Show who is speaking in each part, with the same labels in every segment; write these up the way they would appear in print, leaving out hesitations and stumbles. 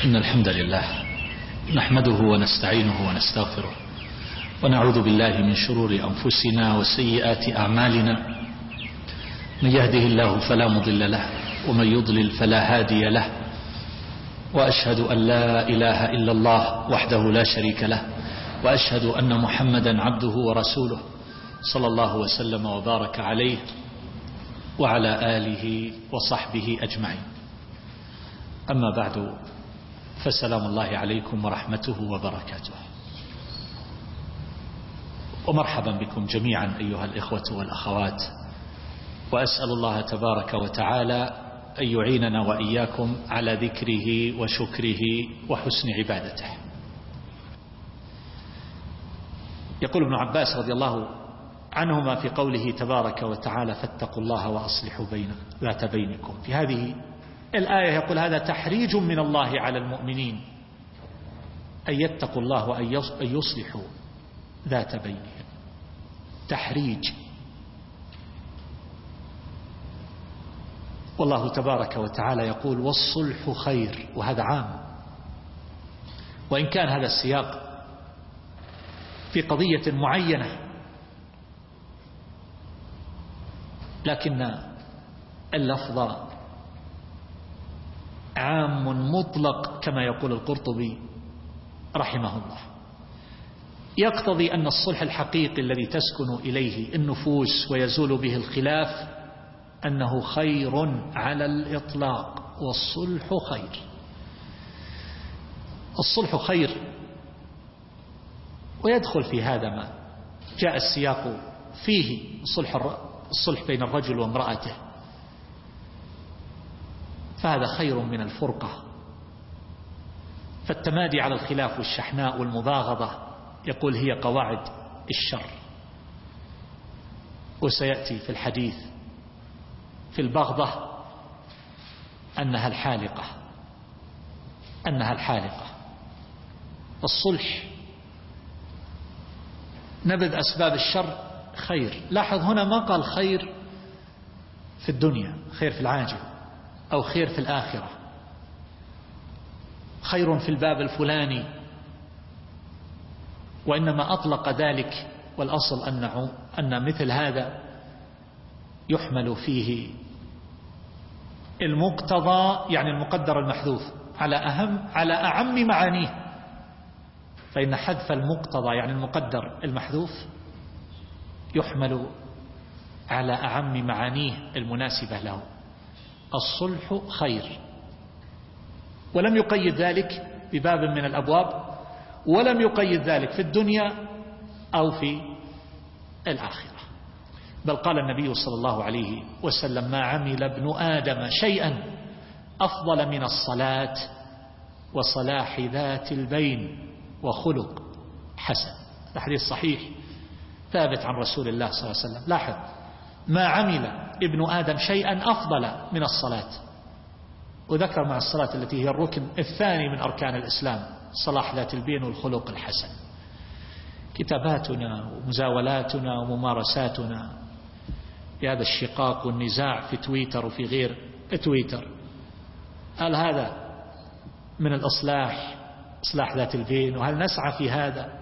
Speaker 1: إن الحمد لله نحمده ونستعينه ونستغفره ونعوذ بالله من شرور أنفسنا وسيئات أعمالنا. من يهده الله فلا مضل له ومن يضلل فلا هادي له، وأشهد أن لا إله إلا الله وحده لا شريك له، وأشهد أن محمدا عبده ورسوله صلى الله وسلم وبارك عليه وعلى آله وصحبه أجمعين. أما بعد، فسلام الله عليكم ورحمته وبركاته، ومرحبا بكم جميعا أيها الإخوة والأخوات، وأسأل الله تبارك وتعالى أن يعيننا وإياكم على ذكره وشكره وحسن عبادته. يقول ابن عباس رضي الله عنهما في قوله تبارك وتعالى: فاتقوا الله وأصلحوا ذات بينكم. في هذه الآية يقول: هذا تحريج من الله على المؤمنين أن يتقوا الله وأن يصلحوا ذات بينهم. تحريج. والله تبارك وتعالى يقول: والصلح خير، وهذا عام، وإن كان هذا السياق في قضية معينة، لكن اللفظ عام مطلق كما يقول القرطبي رحمه الله، يقتضي أن الصلح الحقيقي الذي تسكن إليه النفوس ويزول به الخلاف أنه خير على الإطلاق. والصلح خير. الصلح خير، ويدخل في هذا ما جاء السياق فيه: الصلح بين الرجل وامرأته، فهذا خير من الفرقة. فالتمادي على الخلاف والشحناء والمباغضة يقول هي قواعد الشر. وسيأتي في الحديث في البغضة أنها الحالقة. الصلح نبذ أسباب الشر خير. لاحظ هنا ما قال خير في الدنيا، خير في العاجل، أو خير في الآخرة، خير في الباب الفلاني، وإنما أطلق ذلك. والأصل أن مثل هذا يحمل فيه المقتضى، يعني المقدر المحذوف، على أعم معانيه. فإن حذف المقتضى يعني المقدر المحذوف يحمل على أعم معانيه المناسبة له. الصلح خير، ولم يقيد ذلك بباب من الأبواب، ولم يقيد ذلك في الدنيا أو في الآخرة. بل قال النبي صلى الله عليه وسلم: ما عمل ابن آدم شيئا أفضل من الصلاة وصلاح ذات البين وخلق حسن. الحديث صحيح ثابت عن رسول الله صلى الله عليه وسلم. لاحظ: ما عمل ابن آدم شيئا أفضل من الصلاة، وذكر مع الصلاة التي هي الركن الثاني من أركان الإسلام صلاح ذات البين والخلق الحسن. كتاباتنا ومزاولاتنا وممارساتنا بهذا الشقاق والنزاع في تويتر وفي غير تويتر، هل هذا من الإصلاح، إصلاح ذات البين؟ وهل نسعى في هذا؟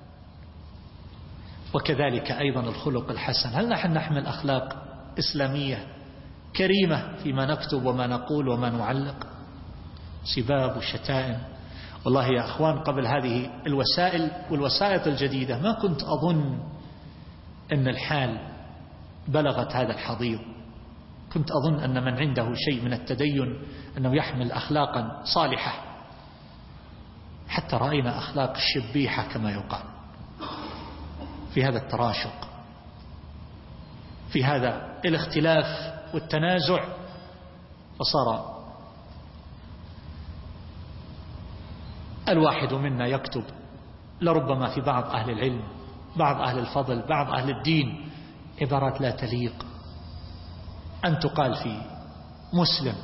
Speaker 1: وكذلك أيضا الخلق الحسن، هل نحن نحمل أخلاق إسلامية كريمة فيما نكتب وما نقول وما نعلق؟ سباب وشتائم. والله يا أخوان، قبل هذه الوسائل والوسائط الجديدة ما كنت أظن أن الحال بلغت هذا الحضيض. كنت أظن أن من عنده شيء من التدين أنه يحمل أخلاقا صالحة، حتى رأينا أخلاق الشبيحة كما يقال في هذا التراشق، في هذا الاختلاف والتنازع. فصار الواحد منا يكتب لربما في بعض أهل العلم، بعض أهل الفضل، بعض أهل الدين، عبارات لا تليق أن تقال في مسلم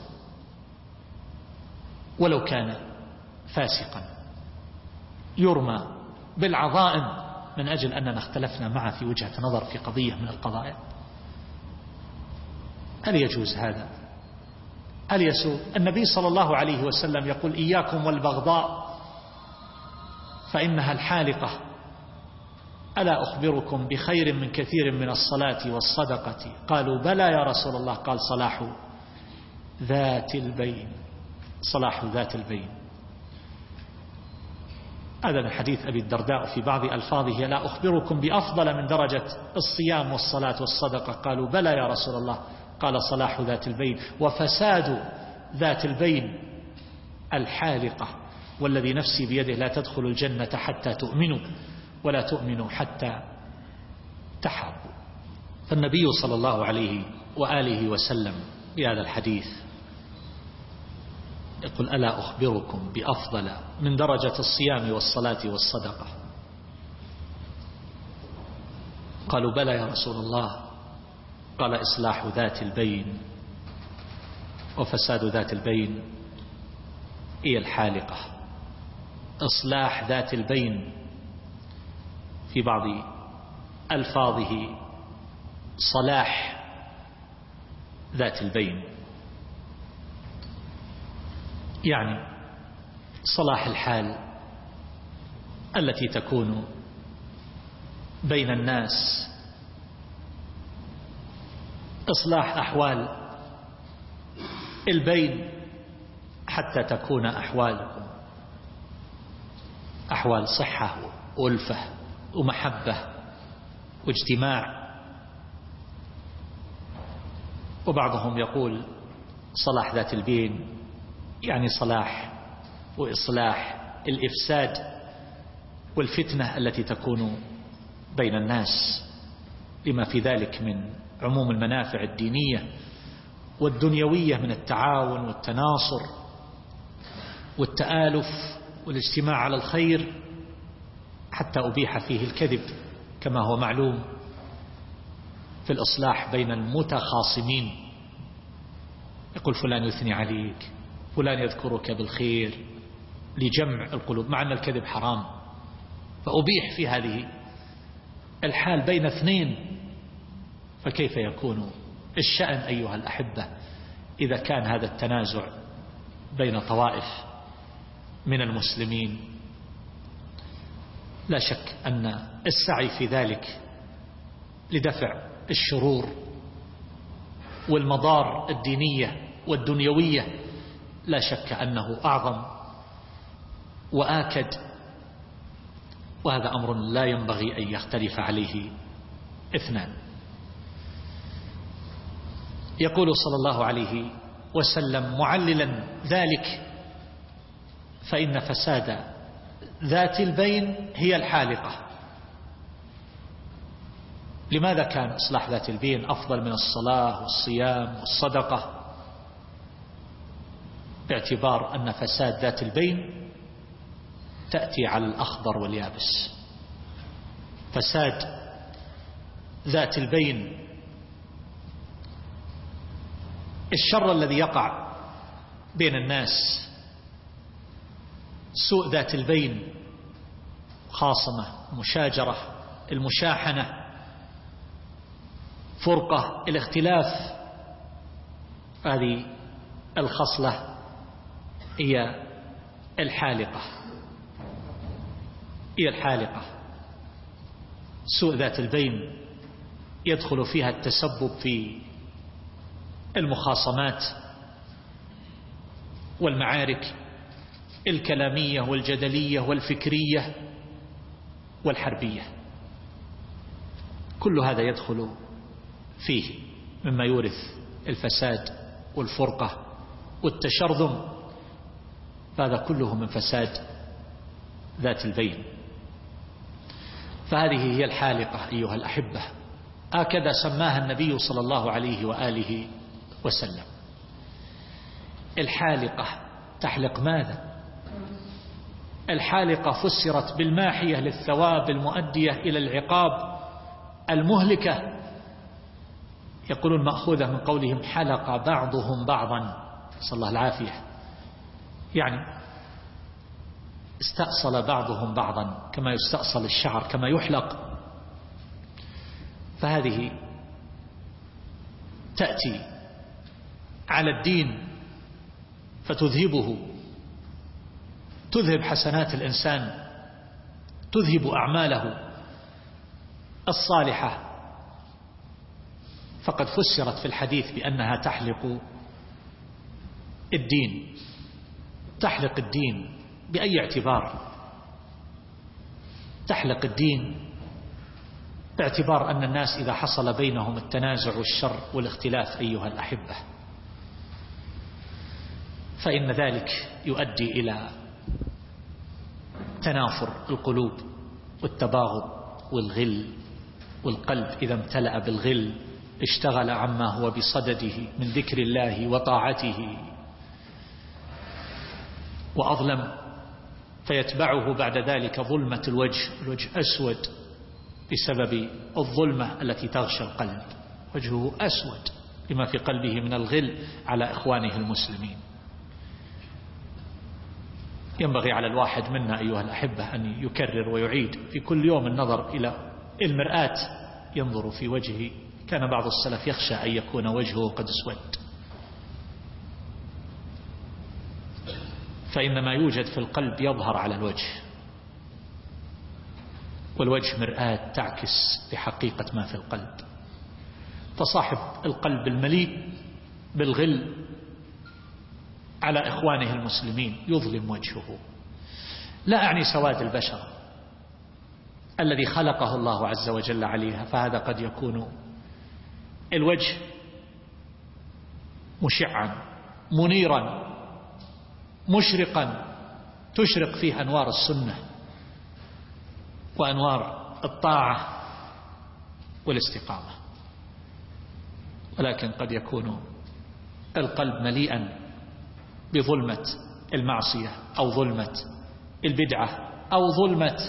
Speaker 1: ولو كان فاسقا، يرمى بالعظائم من أجل أننا اختلفنا معه في وجهة نظر في قضية من القضايا. هل يجوز هذا؟ هل يسوء؟ النبي صلى الله عليه وسلم يقول إياكم والبغضاء فإنها الحالقة، ألا أخبركم بخير من كثير من الصلاة والصدقة؟ قالوا بلى يا رسول الله. قال صلاح ذات البين، صلاح ذات البين. هذا من حديث أبي الدرداء في بعض ألفاظه لا أخبركم بأفضل من درجة الصيام والصلاة والصدقة؟ قالوا بلى يا رسول الله. قال صلاح ذات البين وفساد ذات البين الحالقة، والذي نفسي بيده لا تدخل الجنة حتى تؤمنوا ولا تؤمنوا حتى تحابوا. فالنبي صلى الله عليه وآله وسلم بهذا الحديث يقول ألا أخبركم بأفضل من درجة الصيام والصلاة والصدقة؟ قالوا بلى يا رسول الله. قال إصلاح ذات البين وفساد ذات البين هي الحالقة. إصلاح ذات البين في بعض ألفاظه صلاح ذات البين، يعني صلاح الحال التي تكون بين الناس، إصلاح أحوال البين حتى تكون أحوالكم أحوال صحة وألفة ومحبة واجتماع. وبعضهم يقول صلاح ذات البين يعني صلاح وإصلاح الإفساد والفتنة التي تكون بين الناس، لما في ذلك من عموم المنافع الدينية والدنيوية من التعاون والتناصر والتآلف والاجتماع على الخير، حتى أبيح فيه الكذب كما هو معلوم في الإصلاح بين المتخاصمين. يقول فلان يثني عليك، فلان يذكرك بالخير لجمع القلوب، مع أن الكذب حرام، فأبيح في هذه الحال بين اثنين. فكيف يكون الشأن أيها الأحبة إذا كان هذا التنازع بين طوائف من المسلمين؟ لا شك أن السعي في ذلك لدفع الشرور والمضار الدينية والدنيوية لا شك أنه أعظم وآكد، وهذا أمر لا ينبغي أن يختلف عليه اثنان. يقول صلى الله عليه وسلم معللا ذلك فإن فساد ذات البين هي الحالقة. لماذا كان إصلاح ذات البين أفضل من الصلاة والصيام والصدقة؟ باعتبار أن فساد ذات البين تأتي على الأخضر واليابس. فساد ذات البين الشر الذي يقع بين الناس، سوء ذات البين، خاصمة، مشاجرة، المشاحنة، فرقة، الاختلاف، هذه الخصلة هي الحالقة، هي الحالقة. سوء ذات البين يدخل فيها التسبب في المخاصمات والمعارك الكلامية والجدلية والفكرية والحربية، كل هذا يدخل فيه مما يورث الفساد والفرقة والتشرذم، فهذا كله من فساد ذات البين. فهذه هي الحالقة أيها الأحبة، هكذا سماها النبي صلى الله عليه وآله وسلم. الحالقة تحلق ماذا؟ الحالقة فسرت بالماحية للثواب المؤدية إلى العقاب المهلكة. يقولون مأخوذة من قولهم حلق بعضهم بعضا، صلى الله العافية، يعني استأصل بعضهم بعضا كما يستأصل الشعر، كما يحلق. فهذه تأتي على الدين فتذهبه، تذهب حسنات الإنسان، تذهب أعماله الصالحة. فقد فسرت في الحديث بأنها تحلق الدين. تحلق الدين بأي اعتبار؟ تحلق الدين باعتبار أن الناس إذا حصل بينهم التنازع والشر والاختلاف أيها الأحبة، فإن ذلك يؤدي إلى تنافر القلوب والتباغض والغل، والقلب إذا امتلأ بالغل اشتغل عما هو بصدده من ذكر الله وطاعته وأظلم، فيتبعه بعد ذلك ظلمة الوجه أسود بسبب الظلمة التي تغشى القلب، وجهه أسود لما في قلبه من الغل على إخوانه المسلمين. ينبغي على الواحد منا أيها الأحبة أن يكرر ويعيد في كل يوم النظر إلى المرآة، ينظر في وجهه. كان بعض السلف يخشى أن يكون وجهه قد اسود، فإن ما يوجد في القلب يظهر على الوجه، والوجه مرآة تعكس بحقيقة ما في القلب. فصاحب القلب المليء بالغل على إخوانه المسلمين يظلم وجهه. لا أعني سواد البشر الذي خلقه الله عز وجل عليها، فهذا قد يكون الوجه مشعا منيرا مشرقا تشرق فيه أنوار السنة وأنوار الطاعة والاستقامة، ولكن قد يكون القلب مليئا بظلمة المعصية أو ظلمة البدعة أو ظلمة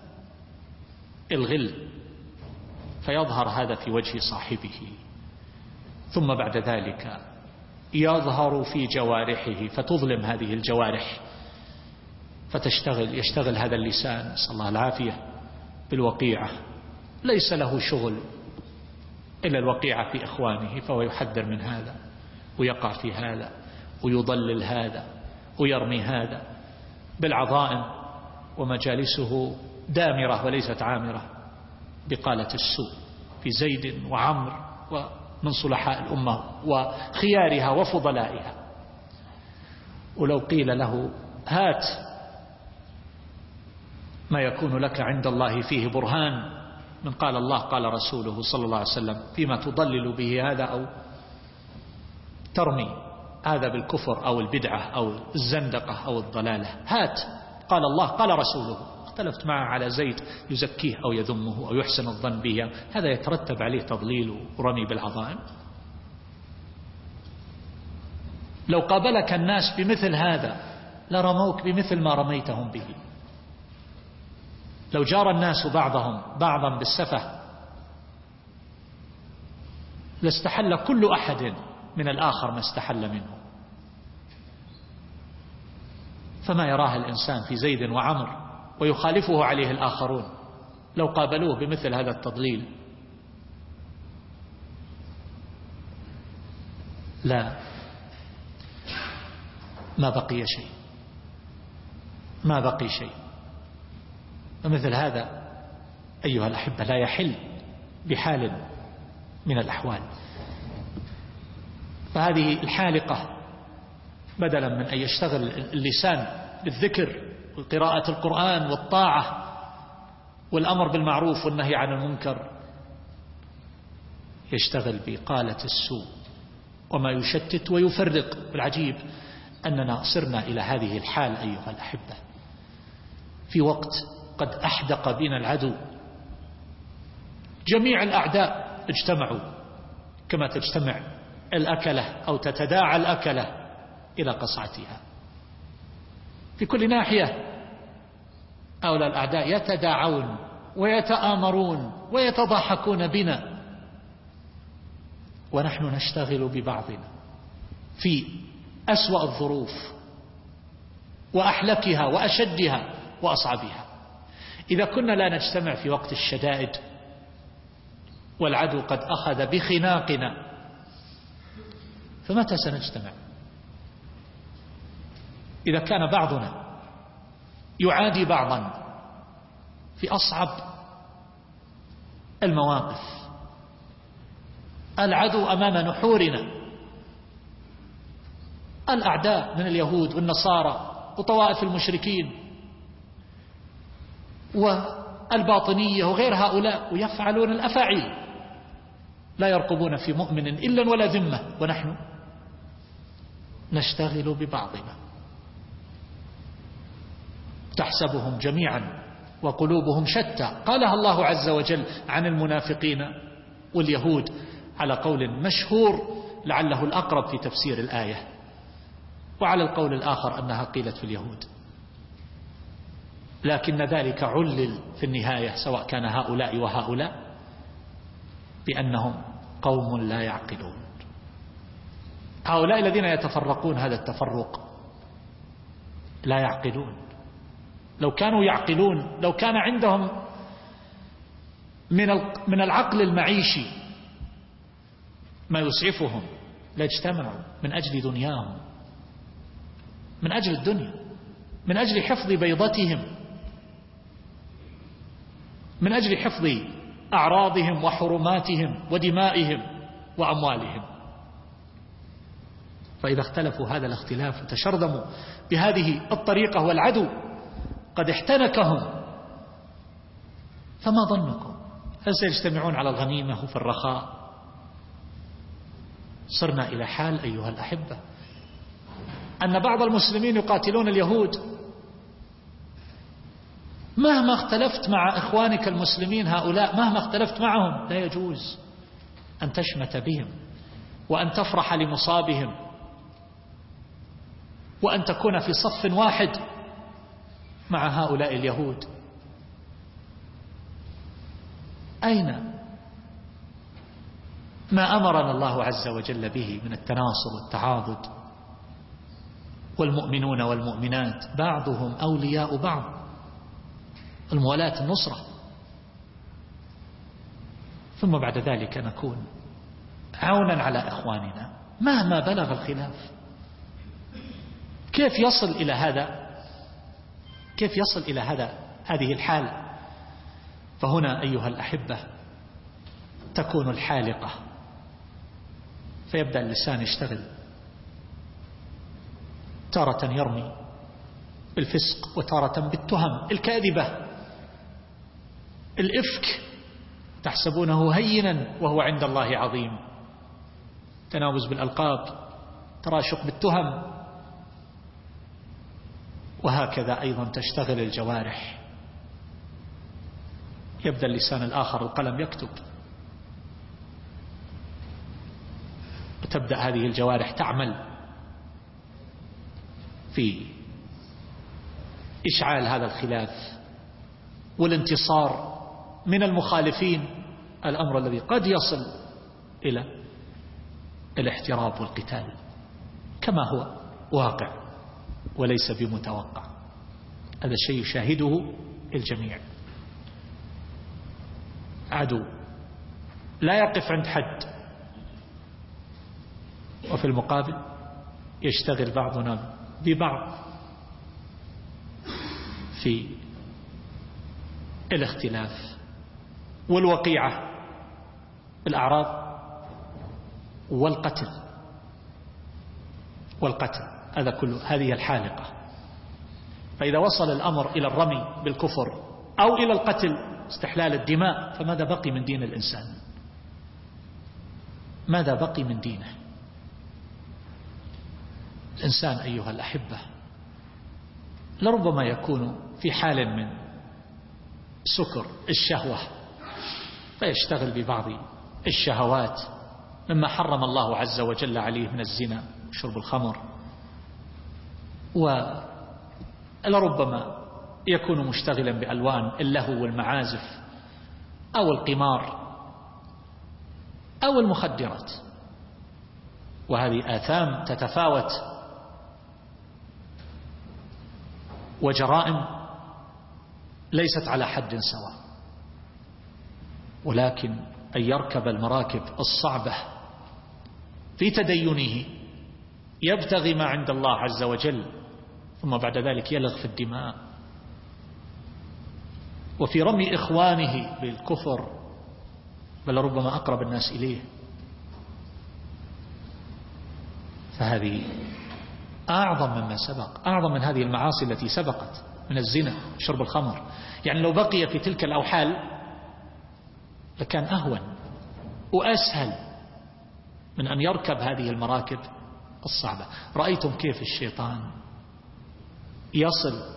Speaker 1: الغل، فيظهر هذا في وجه صاحبه، ثم بعد ذلك يظهر في جوارحه فتظلم هذه الجوارح، يشتغل هذا اللسان نسأل الله العافية بالوقيعة، ليس له شغل إلا الوقيعة في إخوانه، فهو يحذر من هذا ويقع في هذا ويضلل هذا ويرمي هذا بالعظائم، ومجالسه دامرة وليست عامرة بقالة السوء في زيد وعمر ومن صلحاء الأمة وخيارها وفضلائها. ولو قيل له هات ما يكون لك عند الله فيه برهان من قال الله قال رسوله صلى الله عليه وسلم فيما تضلل به هذا أو ترمي هذا بالكفر أو البدعة أو الزندقة أو الضلالة، هات قال الله قال رسوله. اختلفت معه على زيد يزكيه أو يذمه أو يحسن الظن به، هذا يترتب عليه تضليل ورمي بالعظائم. لو قابلك الناس بمثل هذا لرموك بمثل ما رميتهم به. لو جار الناس بعضهم بعضا بالسفه لاستحل كل أحد من الآخر ما استحل منه. فما يراه الإنسان في زيد وعمر ويخالفه عليه الآخرون لو قابلوه بمثل هذا التضليل؟ لا، ما بقي شيء، ما بقي شيء. ومثل هذا أيها الأحبة لا يحل بحال من الأحوال. فهذه الحالقة بدلا من أن يشتغل اللسان بالذكر وقراءة القرآن والطاعة والأمر بالمعروف والنهي عن المنكر، يشتغل بقالة السوء وما يشتت ويفرق. العجيب أننا صرنا إلى هذه الحال أيها الأحبة في وقت قد أحدق بنا العدو. جميع الأعداء اجتمعوا كما تجتمع الأكلة أو تتداعى الأكلة إلى قصعتها في كل ناحية. هؤلاء الأعداء يتداعون ويتآمرون ويتضحكون بنا، ونحن نشتغل ببعضنا في أسوأ الظروف وأحلكها وأشدها وأصعبها. إذا كنا لا نجتمع في وقت الشدائد والعدو قد أخذ بخناقنا، فمتى سنجتمع؟ إذا كان بعضنا يعادي بعضا في أصعب المواقف، العدو أمام نحورنا، الأعداء من اليهود والنصارى وطوائف المشركين والباطنية وغير هؤلاء، ويفعلون الأفاعيل، لا يرقبون في مؤمن إلا ولا ذمة، ونحن نشتغل ببعضنا. تحسبهم جميعا وقلوبهم شتى، قالها الله عز وجل عن المنافقين واليهود على قول مشهور لعله الأقرب في تفسير الآية، وعلى القول الآخر أنها قيلت في اليهود، لكن ذلك علل في النهاية سواء كان هؤلاء وهؤلاء بأنهم قوم لا يعقلون. هؤلاء الذين يتفرقون هذا التفرق لا يعقلون. لو كانوا يعقلون، لو كان عندهم من العقل المعيشي ما يسعفهم لاجتمعوا من أجل دنياهم، من أجل الدنيا، من أجل حفظ بيضتهم، من أجل حفظ أعراضهم وحرماتهم ودمائهم وأموالهم. فإذا اختلفوا هذا الاختلاف وتشرذموا بهذه الطريقة والعدو قد احتنكهم، فما ظنكم؟ هل سيجتمعون على الغنيمة وفي الرخاء؟ صرنا إلى حال أيها الأحبة أن بعض المسلمين يقاتلون اليهود. مهما اختلفت مع إخوانك المسلمين هؤلاء، مهما اختلفت معهم، لا يجوز أن تشمت بهم وأن تفرح لمصابهم وأن تكون في صف واحد مع هؤلاء اليهود. أين ما أمرنا الله عز وجل به من التناصر والتعاضد؟ والمؤمنون والمؤمنات بعضهم أولياء بعض، الموالاة النصرة، ثم بعد ذلك نكون عونا على إخواننا مهما بلغ الخلاف. كيف يصل إلى هذا؟ كيف يصل إلى هذه الحال؟ فهنا أيها الأحبة تكون الحالقة، فيبدأ اللسان يشتغل، تارة يرمي بالفسق وتارة بالتهم الكاذبة، الإفك تحسبونه هينا وهو عند الله عظيم، تناوز بالألقاب، تراشق بالتهم، وهكذا أيضا تشتغل الجوارح. يبدأ اللسان الآخر القلم يكتب، وتبدأ هذه الجوارح تعمل في إشعال هذا الخلاف والانتصار من المخالفين، الأمر الذي قد يصل إلى الاحتراب والقتال كما هو واقع وليس بمتوقع. هذا الشيء يشاهده الجميع. عدو لا يقف عند حد، وفي المقابل يشتغل بعضنا ببعض في الاختلاف والوقيعة، الأعراض والقتل هذا كله، هذه الحالقة. فإذا وصل الأمر إلى الرمي بالكفر أو إلى القتل، استحلال الدماء، فماذا بقي من دين الإنسان؟ ماذا بقي من دينه؟ الإنسان أيها الأحبة لربما يكون في حال من سكر الشهوة فيشتغل ببعض الشهوات مما حرم الله عز وجل عليه من الزنا وشرب الخمر، ولربما يكون مشتغلا بألوان اللهو والمعازف أو القمار أو المخدرات، وهذه آثام تتفاوت وجرائم ليست على حد سواء. ولكن أن يركب المراكب الصعبة في تدينه يبتغي ما عند الله عز وجل ثم بعد ذلك يلغ في الدماء وفي رمي إخوانه بالكفر، بل ربما أقرب الناس إليه. فهذه أعظم مما سبق، أعظم من هذه المعاصي التي سبقت من الزنا شرب الخمر. يعني لو بقي في تلك الأوحال لكان أهون وأسهل من أن يركب هذه المراكب الصعبة. رأيتم كيف الشيطان يصل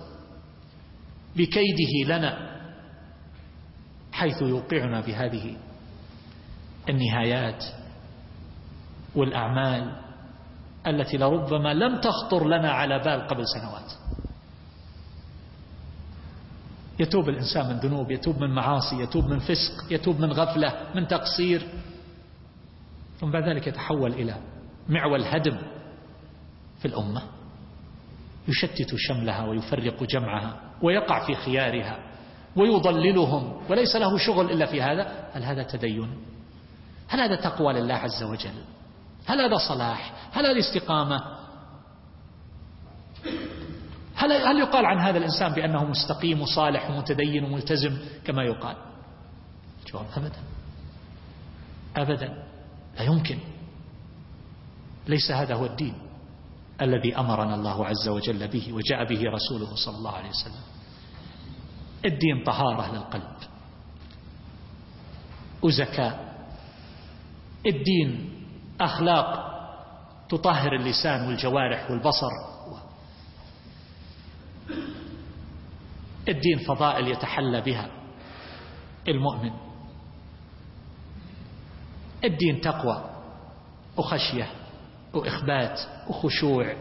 Speaker 1: بكيده لنا حيث يوقعنا بهذه النهايات والأعمال التي لربما لم تخطر لنا على بال قبل سنوات. يتوب الإنسان من ذنوب، يتوب من معاصي، يتوب من فسق، يتوب من غفلة، من تقصير، ثم بعد ذلك يتحول إلى معول هدم في الأمة، يشتت شملها ويفرق جمعها ويقع في خيارها ويضللهم وليس له شغل إلا في هذا. هل هذا تدين؟ هل هذا تقوى لله عز وجل؟ هل هذا صلاح؟ هل هذا استقامة؟ هل يقال عن هذا الإنسان بأنه مستقيم وصالح ومتدين وملتزم كما يقال؟ جواب أبدا أبدا، لا يمكن. ليس هذا هو الدين الذي أمرنا الله عز وجل به وجاء به رسوله صلى الله عليه وسلم. الدين طهارة للقلب وزكاة، الدين أخلاق تطهر اللسان والجوارح والبصر، الدين فضائل يتحلى بها المؤمن، الدين تقوى وخشية وإخبات وخشوع،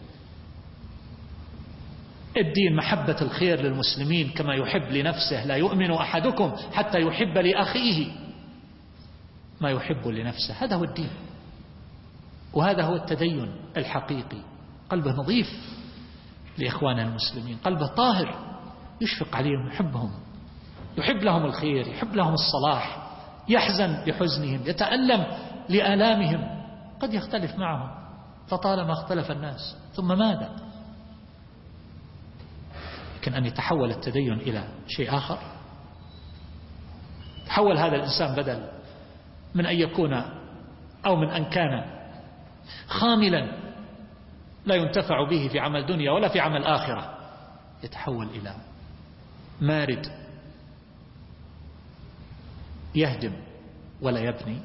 Speaker 1: الدين محبة الخير للمسلمين كما يحب لنفسه. لا يؤمن أحدكم حتى يحب لأخيه ما يحب لنفسه. هذا هو الدين، وهذا هو التدين الحقيقي. قلبه نظيف لإخوانه المسلمين، قلبه طاهر، يشفق عليهم، يحبهم، يحب لهم الخير، يحب لهم الصلاح، يحزن لحزنهم، يتألم لآلامهم. قد يختلف معهم فطالما اختلف الناس، ثم ماذا؟ لكن أن يتحول التدين إلى شيء آخر، تحول هذا الإنسان بدل من أن يكون أو من أن كان خاملا لا ينتفع به في عمل دنيا ولا في عمل آخرة، يتحول إلى مارد يهدم ولا يبني،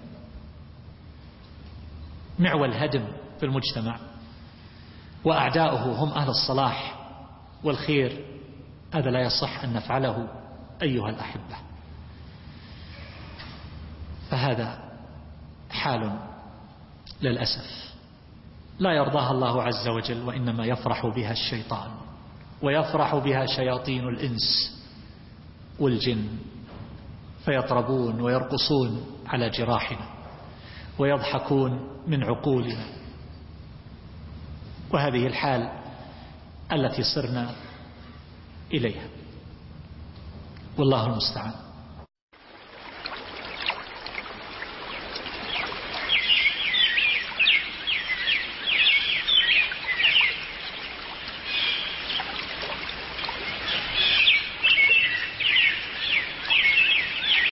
Speaker 1: معول هدم في المجتمع، وأعداؤه هم أهل الصلاح والخير. هذا لا يصح أن نفعله أيها الأحبة. فهذا حال للأسف لا يرضاها الله عز وجل، وإنما يفرح بها الشيطان ويفرح بها شياطين الإنس والجن، فيطربون ويرقصون على جراحنا ويضحكون من عقولنا. وهذه الحال التي صرنا إليها، والله المستعان.